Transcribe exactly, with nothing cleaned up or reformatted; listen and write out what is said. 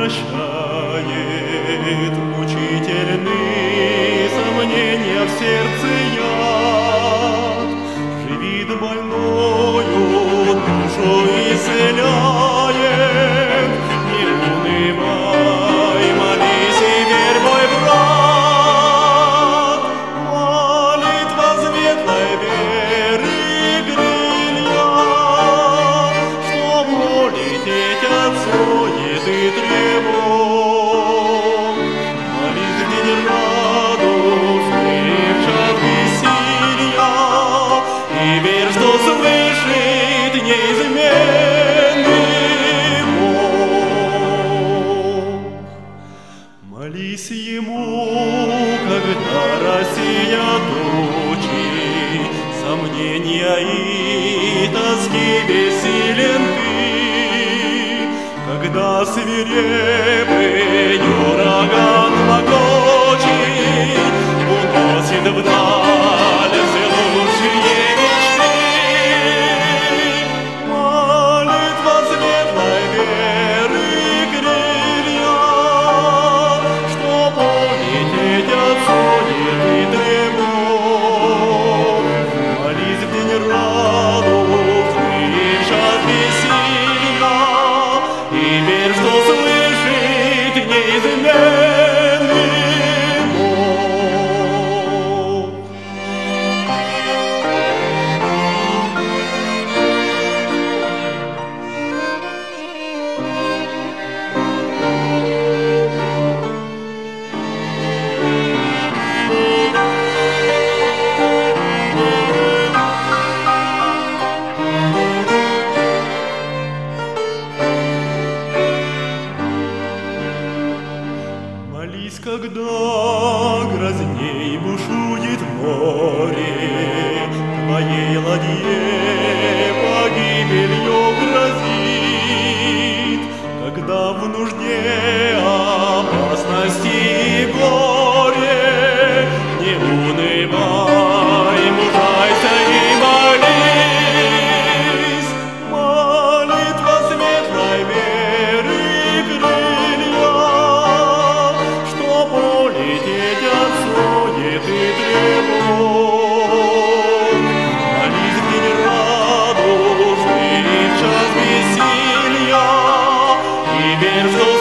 прощает мучительные сомнения в сердце яд. Живит больною, душу исцеляет. Не унывай, молись и верь, мой брат. Молитва светлой веры крылья, чтоб улететь от суеты тревог. Молись в день радостный, в час веселья, и верь, что слышит неизменный Бог. Молись Ему, когда Россия тучи, сомнения и тоски бессилен ты, когда свирепый ураган могучий уносит вдаль все лучшие мечты. Молитва светлой веры крылья, чтоб улететь от суеты тревог. Молись в день радостный, в час веселья, и верь, что слышит неизменный Бог. Молись, когда грозней бушует море, твоей ладье погибелью грозит, когда в нужде, опасности и горе. Не унывай, мужайся и молись. Молитва светлой веры крылья, чтоб улететь от суеты тревог. Молись в день радостный, в час веселья, и верь, что